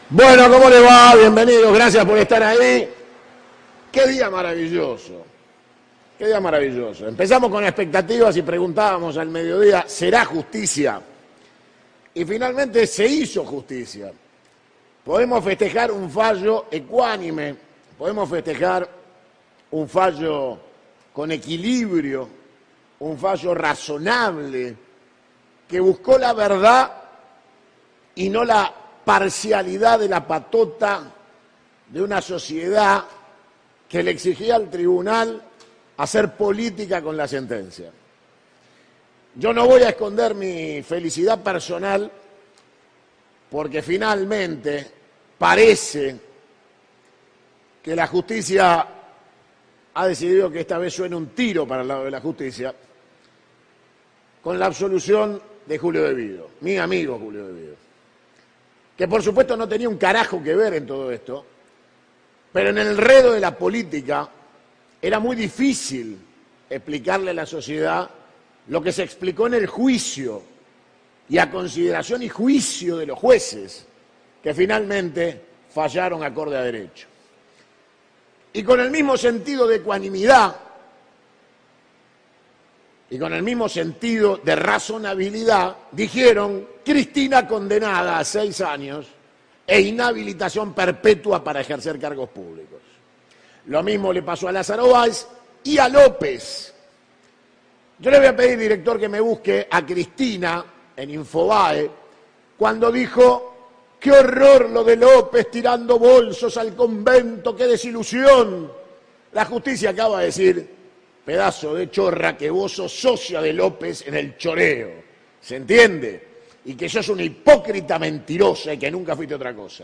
Bueno, ¿cómo le va? Bienvenidos, gracias por estar ahí. Qué día maravilloso, qué día maravilloso. Empezamos con expectativas y preguntábamos al mediodía, ¿será justicia? Y finalmente se hizo justicia. Podemos festejar un fallo ecuánime, podemos festejar un fallo con equilibrio, un fallo razonable, que buscó la verdad y no la parcialidad de la patota de una sociedad que le exigía al tribunal hacer política con la sentencia. Yo no voy a esconder mi felicidad personal porque finalmente parece que la justicia ha decidido que esta vez suene un tiro para el lado de la justicia con la absolución de Julio De Vido, mi amigo Julio De Vido, que por supuesto no tenía un carajo que ver en todo esto, pero en el enredo de la política era muy difícil explicarle a la sociedad lo que se explicó en el juicio y a consideración y juicio de los jueces, que finalmente fallaron acorde a derecho. Y con el mismo sentido de ecuanimidad y con el mismo sentido de razonabilidad, dijeron: Cristina condenada a 6 años e inhabilitación perpetua para ejercer cargos públicos. Lo mismo le pasó a Lázaro Báez y a López. Yo le voy a pedir, director, que me busque a Cristina en Infobae cuando dijo: ¡qué horror lo de López tirando bolsos al convento, qué desilusión! La justicia acaba de decir: pedazo de chorra, que vos sos socia de López en el choreo, ¿se entiende? Y que sos una hipócrita mentirosa y que nunca fuiste otra cosa.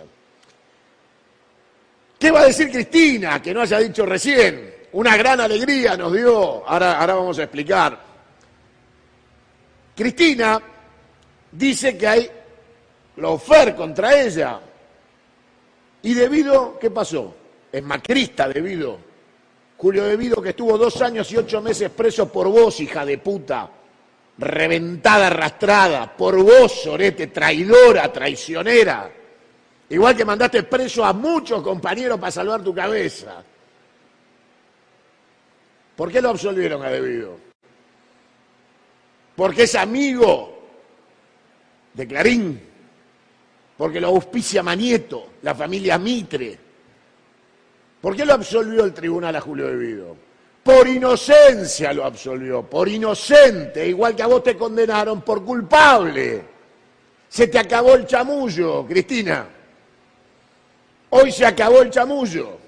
¿Qué va a decir Cristina que no haya dicho recién? Una gran alegría nos dio, ahora vamos a explicar. Cristina dice que hay lawfare contra ella. ¿Y De Vido qué pasó? Es macrista De Vido. Julio De Vido, que estuvo 2 años y 8 meses preso por vos, hija de puta, reventada, arrastrada, por vos, sorete, traidora, traicionera. Igual que mandaste preso a muchos compañeros para salvar tu cabeza. ¿Por qué lo absolvieron a De Vido? Porque es amigo de Clarín, porque lo auspicia Manieto, la familia Mitre. ¿Por qué lo absolvió el tribunal a Julio De Vido? Por inocencia lo absolvió, por inocente, igual que a vos te condenaron por culpable. Se te acabó el chamullo, Cristina. Hoy se acabó el chamullo.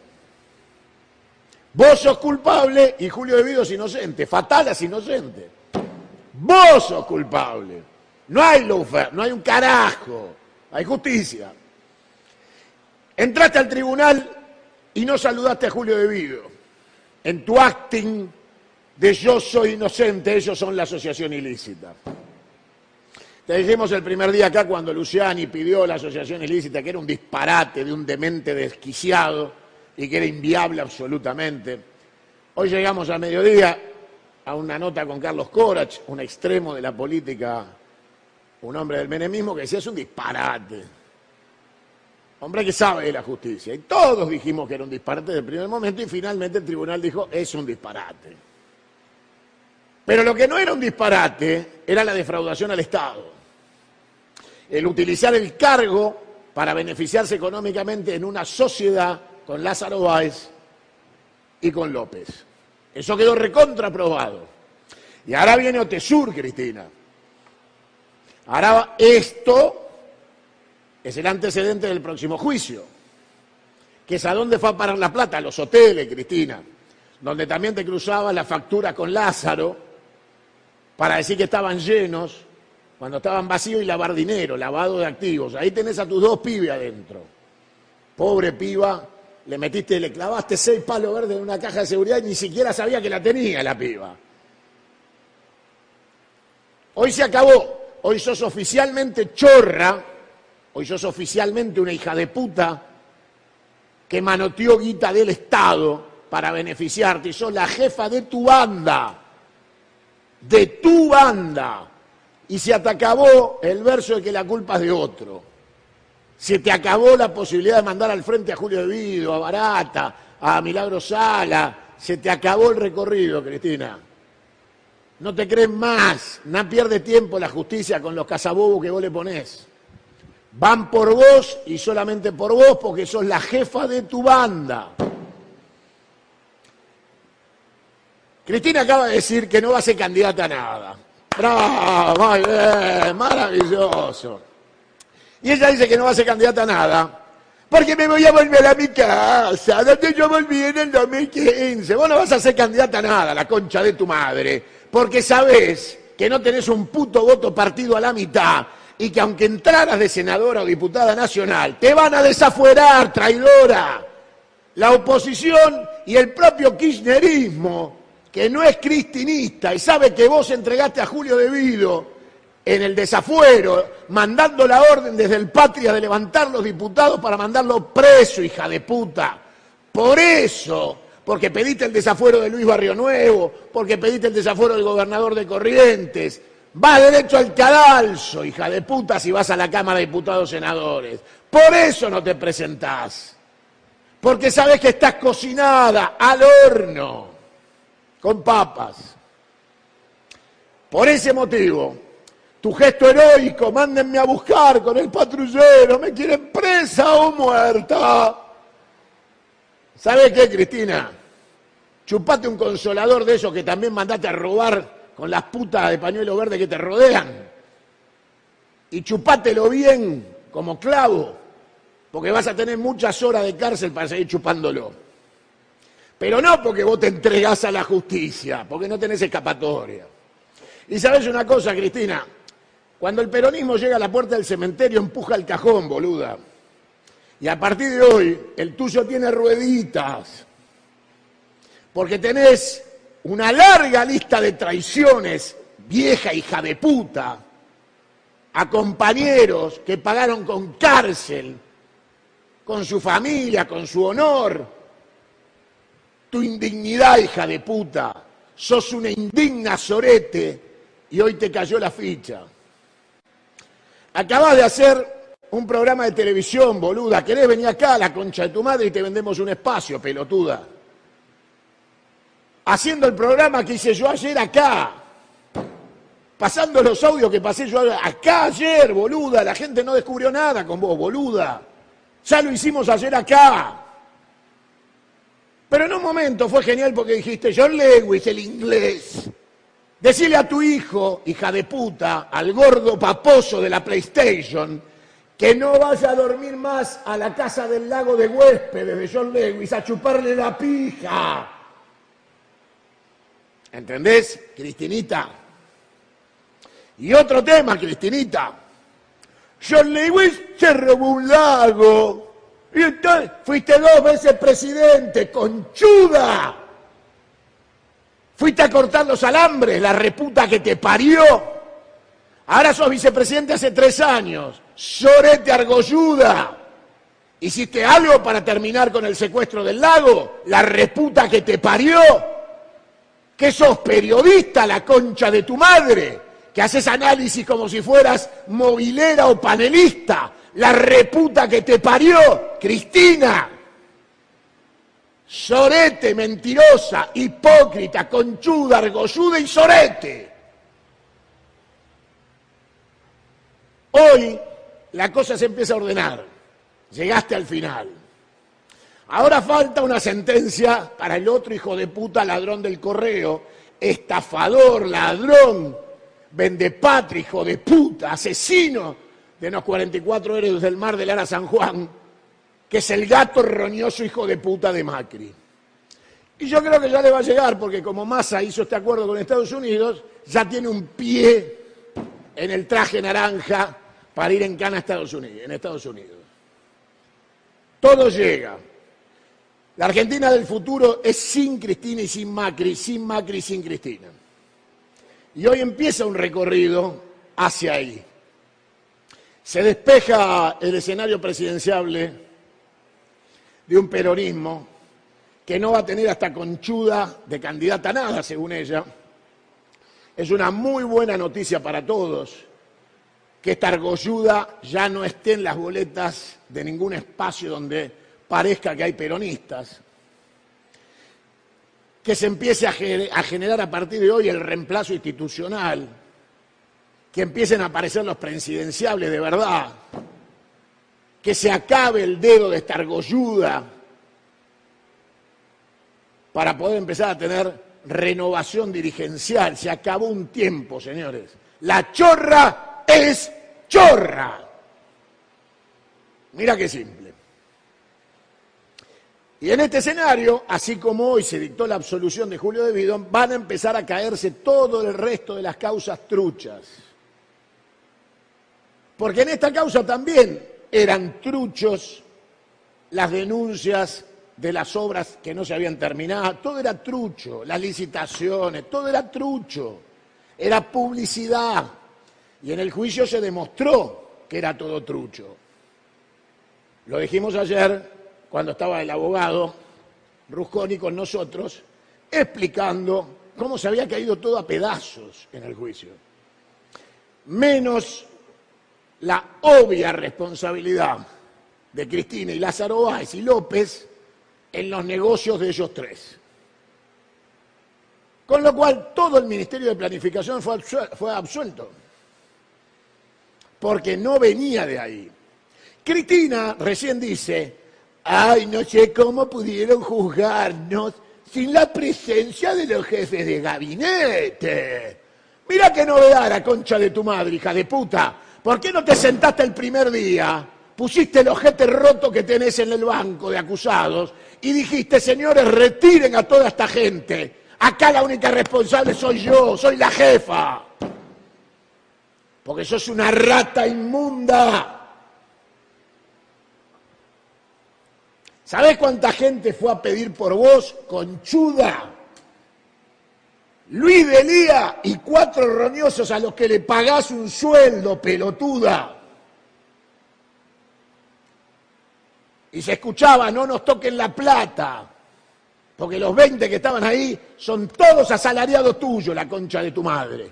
Vos sos culpable y Julio De Vido es inocente. Fatal es inocente. Vos sos culpable. No hay lawfare, no hay un carajo. Hay justicia. Entraste al tribunal y no saludaste a Julio De Vido. En tu acting de yo soy inocente, ellos son la asociación ilícita. Te dijimos el primer día acá cuando Luciani pidió la asociación ilícita que era un disparate de un demente desquiciado y que era inviable absolutamente. Hoy llegamos al mediodía a una nota con Carlos Corach, un extremo de la política, un hombre del menemismo, que decía: es un disparate. Hombre que sabe de la justicia. Y todos dijimos que era un disparate desde el primer momento y finalmente el tribunal dijo: es un disparate. Pero lo que no era un disparate era la defraudación al Estado. El utilizar el cargo para beneficiarse económicamente en una sociedad con Lázaro Báez y con López. Eso quedó recontraprobado. Y ahora viene Otesur, Cristina. Ahora esto es el antecedente del próximo juicio, que es a dónde fue a parar la plata, a los hoteles, Cristina, donde también te cruzabas la factura con Lázaro para decir que estaban llenos cuando estaban vacíos y lavar dinero, lavado de activos. Ahí tenés a tus 2 pibes adentro. Pobre piba, le clavaste 6 palos verdes en una caja de seguridad y ni siquiera sabía que la tenía la piba. Hoy se acabó, hoy sos oficialmente chorra. Hoy sos oficialmente una hija de puta que manoteó guita del Estado para beneficiarte y sos la jefa de tu banda. De tu banda. Y se te acabó el verso de que la culpa es de otro. Se te acabó la posibilidad de mandar al frente a Julio De Vido, a Barata, a Milagro Sala. Se te acabó el recorrido, Cristina. No te crees más. No pierde tiempo la justicia con los cazabobos que vos le ponés. Van por vos y solamente por vos porque sos la jefa de tu banda. Cristina acaba de decir que no va a ser candidata a nada. ¡Bravo! Muy bien, maravilloso. Y ella dice que no va a ser candidata a nada porque me voy a volver a mi casa, donde yo volví en el 2015. Vos no vas a ser candidata a nada, la concha de tu madre, porque sabés que no tenés un puto voto partido a la mitad y que aunque entraras de senadora o diputada nacional, te van a desafuerar, traidora. La oposición y el propio kirchnerismo, que no es cristinista y sabe que vos entregaste a Julio De Vido en el desafuero, mandando la orden desde el Patria de levantar los diputados para mandarlo preso, hija de puta. Por eso, porque pediste el desafuero de Luis Barrio Nuevo, porque pediste el desafuero del gobernador de Corrientes, vas derecho al cadalso, hija de puta, si vas a la Cámara de Diputados Senadores. Por eso no te presentás. Porque sabés que estás cocinada al horno, con papas. Por ese motivo, tu gesto heroico, mándenme a buscar con el patrullero, me quieren presa o muerta. ¿Sabés qué, Cristina? Chupate un consolador de esos que también mandaste a robar con las putas de pañuelo verde que te rodean. Y chupátelo bien, como clavo, porque vas a tener muchas horas de cárcel para seguir chupándolo. Pero no porque vos te entregás a la justicia, porque no tenés escapatoria. Y sabés una cosa, Cristina, cuando el peronismo llega a la puerta del cementerio, empuja el cajón, boluda. Y a partir de hoy, el tuyo tiene rueditas. Porque tenés una larga lista de traiciones, vieja hija de puta, a compañeros que pagaron con cárcel, con su familia, con su honor. Tu indignidad, hija de puta. Sos una indigna sorete y hoy te cayó la ficha. Acabás de hacer un programa de televisión, boluda. ¿Querés venir acá a la concha de tu madre y te vendemos un espacio, pelotuda? Haciendo el programa que hice yo ayer acá. Pasando los audios que pasé yo acá ayer, boluda. La gente no descubrió nada con vos, boluda. Ya lo hicimos ayer acá. Pero en un momento fue genial porque dijiste, John Lewis, el inglés. Decile a tu hijo, hija de puta, al gordo paposo de la PlayStation, que no vaya a dormir más a la casa del lago de huéspedes de John Lewis a chuparle la pija. ¿Entendés, Cristinita? Y otro tema, Cristinita. John Lewis se robó un lago. Y entonces fuiste 2 veces presidente, conchuda. Fuiste a cortar los alambres, la reputa que te parió. Ahora sos vicepresidente hace 3 años. Sorete argolluda. ¿Hiciste algo para terminar con el secuestro del lago? La reputa que te parió. ¿Que sos periodista, la concha de tu madre? ¿Que haces análisis como si fueras movilera o panelista? La reputa que te parió, Cristina. Sorete, mentirosa, hipócrita, conchuda, argolluda y sorete. Hoy la cosa se empieza a ordenar. Llegaste al final. Ahora falta una sentencia para el otro hijo de puta, ladrón del correo, estafador, ladrón, vendepatria, hijo de puta, asesino de los 44 héroes del mar de Lara San Juan, que es el gato roñoso hijo de puta de Macri. Y yo creo que ya le va a llegar, porque como Massa hizo este acuerdo con Estados Unidos, ya tiene un pie en el traje naranja para ir en cana a Estados Unidos. Todo llega. La Argentina del futuro es sin Cristina y sin Macri, sin Macri y sin Cristina. Y hoy empieza un recorrido hacia ahí. Se despeja el escenario presidenciable de un peronismo que no va a tener hasta conchuda de candidata a nada, según ella. Es una muy buena noticia para todos que esta argolluda ya no esté en las boletas de ningún espacio donde parezca que hay peronistas, que se empiece a generar a partir de hoy el reemplazo institucional, que empiecen a aparecer los presidenciables de verdad, que se acabe el dedo de esta argolluda para poder empezar a tener renovación dirigencial. Se acabó un tiempo, señores. La chorra es chorra. Mira qué simple. Y en este escenario, así como hoy se dictó la absolución de Julio de Vido, van a empezar a caerse todo el resto de las causas truchas. Porque en esta causa también eran truchos las denuncias de las obras que no se habían terminado, todo era trucho, las licitaciones, todo era trucho, era publicidad. Y en el juicio se demostró que era todo trucho. Lo dijimos ayer cuando estaba el abogado Rusconi con nosotros, explicando cómo se había caído todo a pedazos en el juicio. Menos la obvia responsabilidad de Cristina y Lázaro Báez y López en los negocios de ellos tres. Con lo cual, todo el Ministerio de Planificación fue absuelto, porque no venía de ahí. Cristina recién dice, ay, no sé cómo pudieron juzgarnos sin la presencia de los jefes de gabinete. Mira qué novedad, la concha de tu madre, hija de puta. ¿Por qué no te sentaste el primer día, pusiste el ojete roto que tenés en el banco de acusados y dijiste, señores, retiren a toda esta gente? Acá la única responsable soy yo, soy la jefa. Porque sos una rata inmunda. ¿Sabés cuánta gente fue a pedir por vos, conchuda? Luis de Lía y 4 roñosos a los que le pagás un sueldo, pelotuda. Y se escuchaba, no nos toquen la plata, porque los 20 que estaban ahí son todos asalariados tuyos, la concha de tu madre.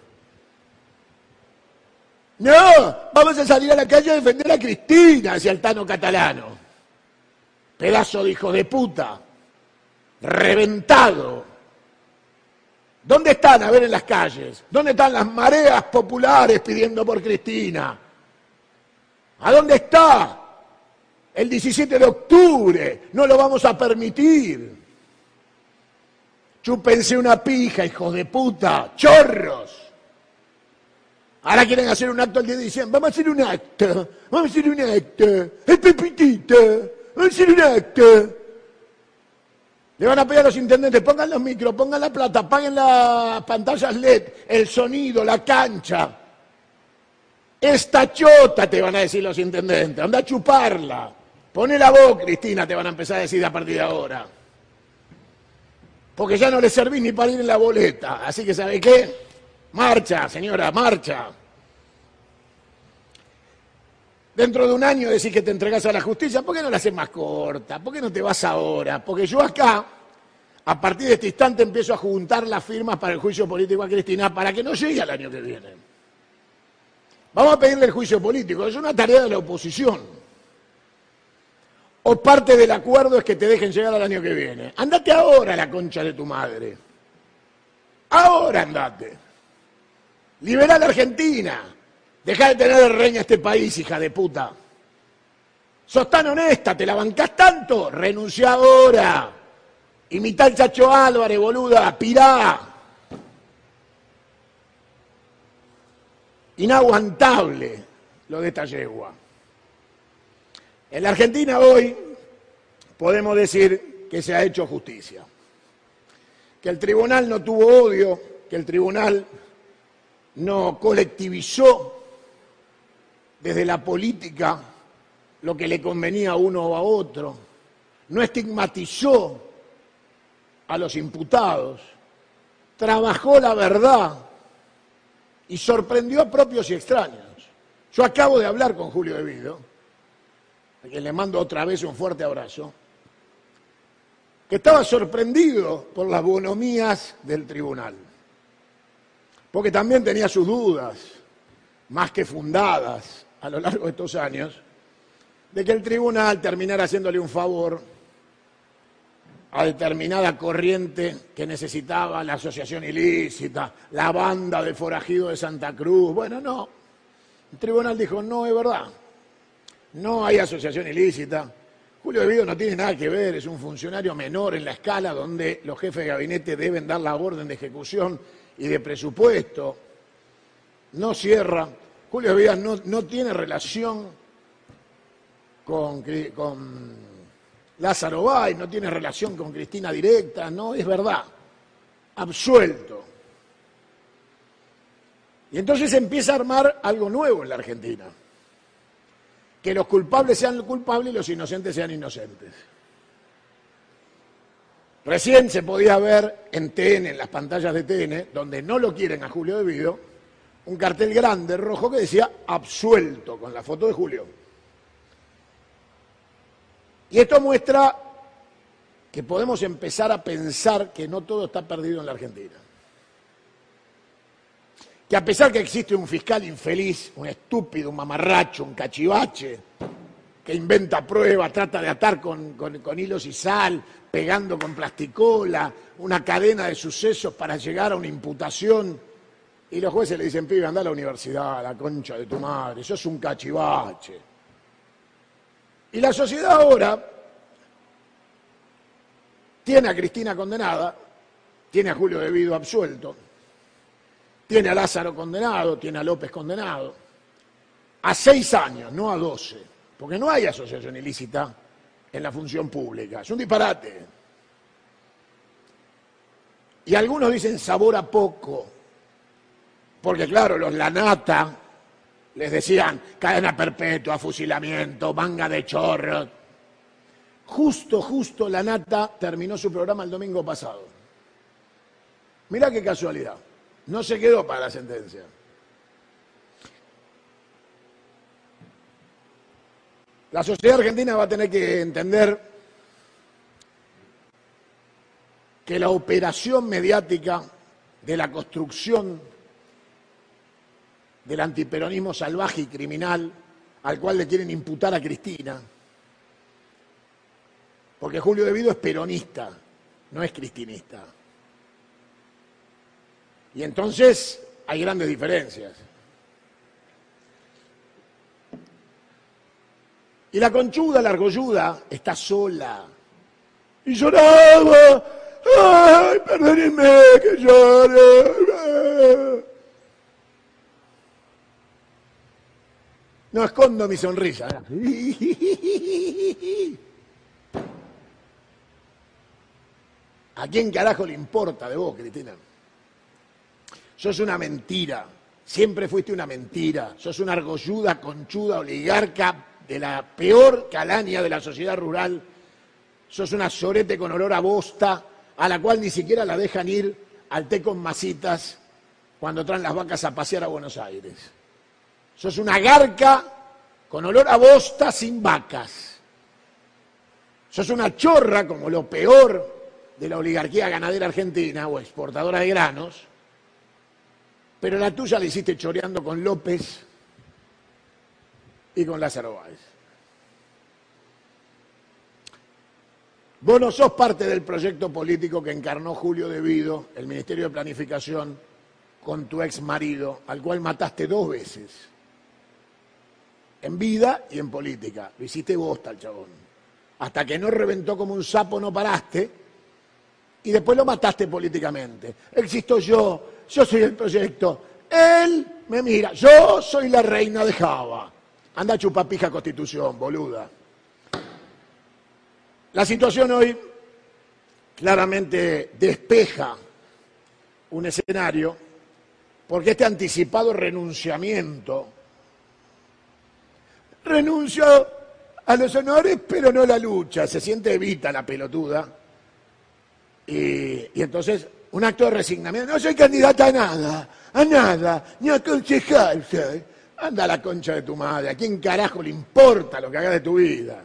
No, vamos a salir a la calle a defender a Cristina, decía el Tano Catalano. Pedazo de hijo de puta, reventado. ¿Dónde están? A ver, en las calles. ¿Dónde están las mareas populares pidiendo por Cristina? ¿A dónde está? El 17 de octubre. No lo vamos a permitir. Chúpense una pija, hijos de puta. Chorros. Ahora quieren hacer un acto el 10 de diciembre. Vamos a hacer un acto. Vamos a hacer un acto. El Pepitito. Vamos a hacer un acto. Le van a pedir a los intendentes, pongan los micros, pongan la plata, apaguen las pantallas LED, el sonido, la cancha. Esta chota, te van a decir los intendentes, anda a chuparla. Poné la voz, Cristina, te van a empezar a decir a partir de ahora. Porque ya no le servís ni para ir en la boleta. Así que, ¿sabe qué? Marcha, señora, marcha. Dentro de un año decís que te entregás a la justicia, ¿por qué no la haces más corta? ¿Por qué no te vas ahora? Porque yo acá, a partir de este instante, empiezo a juntar las firmas para el juicio político a Cristina para que no llegue al año que viene. Vamos a pedirle el juicio político, es una tarea de la oposición. O parte del acuerdo es que te dejen llegar al año que viene. Andate ahora a la concha de tu madre. Ahora andate. Liberá a la Argentina. Dejá de tener reña a este país, hija de puta. Sos tan honesta, te la bancás tanto, renunciá ahora. Imitá al Chacho Álvarez, boluda, pirá. Inaguantable lo de esta yegua. En la Argentina hoy podemos decir que se ha hecho justicia. Que el tribunal no tuvo odio, que el tribunal no colectivizó desde la política lo que le convenía a uno o a otro, no estigmatizó a los imputados, trabajó la verdad y sorprendió a propios y extraños. Yo acabo de hablar con Julio de Vido, a quien le mando otra vez un fuerte abrazo, que estaba sorprendido por las bonomías del tribunal, porque también tenía sus dudas. más que fundadas a lo largo de estos años, de que el tribunal terminara haciéndole un favor a determinada corriente que necesitaba la asociación ilícita, la banda de forajidos de Santa Cruz. Bueno, no. El tribunal dijo, no es verdad. No hay asociación ilícita. Julio De Vido no tiene nada que ver, es un funcionario menor en la escala donde los jefes de gabinete deben dar la orden de ejecución y de presupuesto. No cierra. Julio De Vido no tiene relación con Lázaro Báez, no tiene relación con Cristina directa, no es verdad. Absuelto. Y entonces empieza a armar algo nuevo en la Argentina. Que los culpables sean culpables y los inocentes sean inocentes. Recién se podía ver en TN, en las pantallas de TN, donde no lo quieren a Julio De Vido, un cartel grande rojo que decía absuelto, con la foto de Julio. Y esto muestra que podemos empezar a pensar que no todo está perdido en la Argentina. Que a pesar que existe un fiscal infeliz, un estúpido, un mamarracho, un cachivache, que inventa pruebas, trata de atar con hilos y sal, pegando con plasticola, una cadena de sucesos para llegar a una imputación, y los jueces le dicen, pibe, anda a la universidad, a la concha de tu madre, sos un cachivache. Y la sociedad ahora tiene a Cristina condenada, tiene a Julio De Vido absuelto, tiene a Lázaro condenado, tiene a López condenado, a 6 años, no a 12, porque no hay asociación ilícita en la función pública, es un disparate. Y algunos dicen sabor a poco, porque claro, los Lanata les decían cadena perpetua, fusilamiento, manga de chorros. Justo Lanata terminó su programa el domingo pasado. Mirá qué casualidad. No se quedó para la sentencia. La sociedad argentina va a tener que entender que la operación mediática de la construcción del antiperonismo salvaje y criminal al cual le quieren imputar a Cristina, porque Julio De Vido es peronista, no es cristinista. Y entonces hay grandes diferencias. Y la conchuda, la argolluda, está sola. Y lloraba. ¡Ay, perdónenme que llore! No escondo mi sonrisa. ¿A quién carajo le importa de vos, Cristina? Sos una mentira, siempre fuiste una mentira, sos una argolluda, conchuda, oligarca de la peor calaña de la sociedad rural, sos una sorete con olor a bosta, a la cual ni siquiera la dejan ir al té con masitas cuando traen las vacas a pasear a Buenos Aires. Sos una garca con olor a bosta sin vacas. Sos una chorra como lo peor de la oligarquía ganadera argentina o exportadora de granos, pero la tuya la hiciste choreando con López y con Lázaro Báez. Vos no sos parte del proyecto político que encarnó Julio De Vido, el Ministerio de Planificación, con tu ex marido, al cual mataste 2 veces. En vida y en política. Lo hiciste bosta al chabón. Hasta que no reventó como un sapo no paraste y después lo mataste políticamente. Existo yo soy el proyecto. Él me mira, yo soy la reina de Java. Anda a chupar pija Constitución, boluda. La situación hoy claramente despeja un escenario porque este anticipado renunciamiento, renuncio a los honores pero no a la lucha, se siente Evita la pelotuda y entonces un acto de resignamiento, no soy candidata a nada, ni a concejal soy. Anda a la concha de tu madre, ¿a quién carajo le importa lo que hagas de tu vida?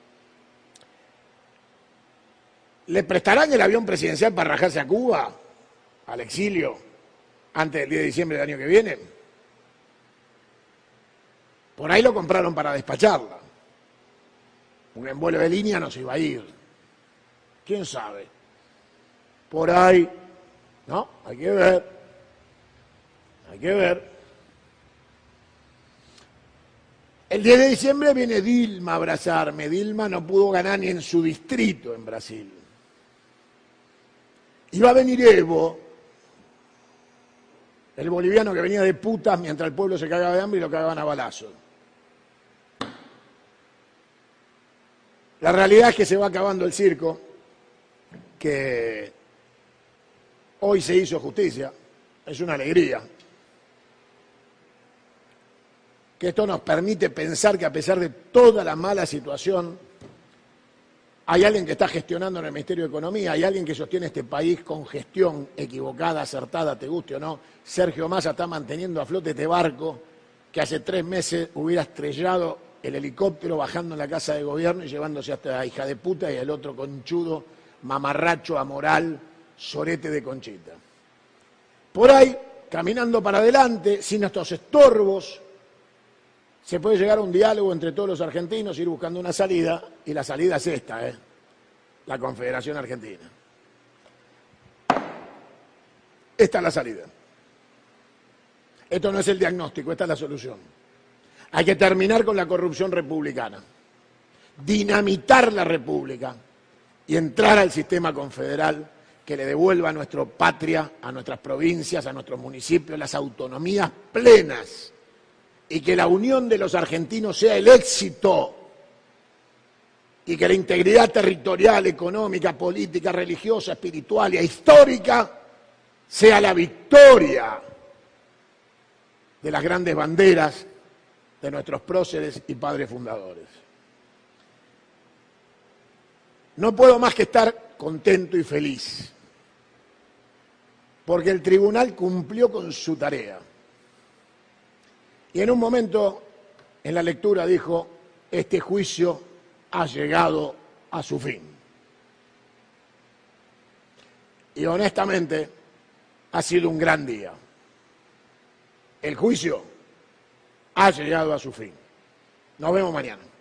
¿Le prestarán el avión presidencial para rajarse a Cuba, al exilio, antes del 10 de diciembre del año que viene? Por ahí lo compraron para despacharla. Un envuelo de línea no se iba a ir. ¿Quién sabe? Por ahí, ¿no? Hay que ver. Hay que ver. El 10 de diciembre viene Dilma a abrazarme. Dilma no pudo ganar ni en su distrito en Brasil. Y va a venir Evo, el boliviano que venía de putas mientras el pueblo se cagaba de hambre y lo cagaban a balazos. La realidad es que se va acabando el circo, que hoy se hizo justicia, es una alegría. Que esto nos permite pensar que a pesar de toda la mala situación, hay alguien que está gestionando en el Ministerio de Economía, hay alguien que sostiene este país con gestión equivocada, acertada, te guste o no. Sergio Massa está manteniendo a flote este barco que hace 3 meses hubiera estrellado el helicóptero bajando en la casa de gobierno y llevándose hasta la hija de puta y el otro conchudo, mamarracho, amoral, sorete de Conchita. Por ahí, caminando para adelante, sin estos estorbos, se puede llegar a un diálogo entre todos los argentinos, ir buscando una salida, y la salida es esta, la Confederación Argentina. Esta es la salida. Esto no es el diagnóstico, esta es la solución. Hay que terminar con la corrupción republicana, dinamitar la república y entrar al sistema confederal que le devuelva a nuestra patria, a nuestras provincias, a nuestros municipios, las autonomías plenas. Y que la unión de los argentinos sea el éxito y que la integridad territorial, económica, política, religiosa, espiritual e histórica sea la victoria de las grandes banderas de nuestros próceres y padres fundadores. No puedo más que estar contento y feliz, porque el tribunal cumplió con su tarea. Y en un momento, en la lectura, dijo, este juicio ha llegado a su fin. Y honestamente, ha sido un gran día. El juicio ha llegado a su fin. Nos vemos mañana.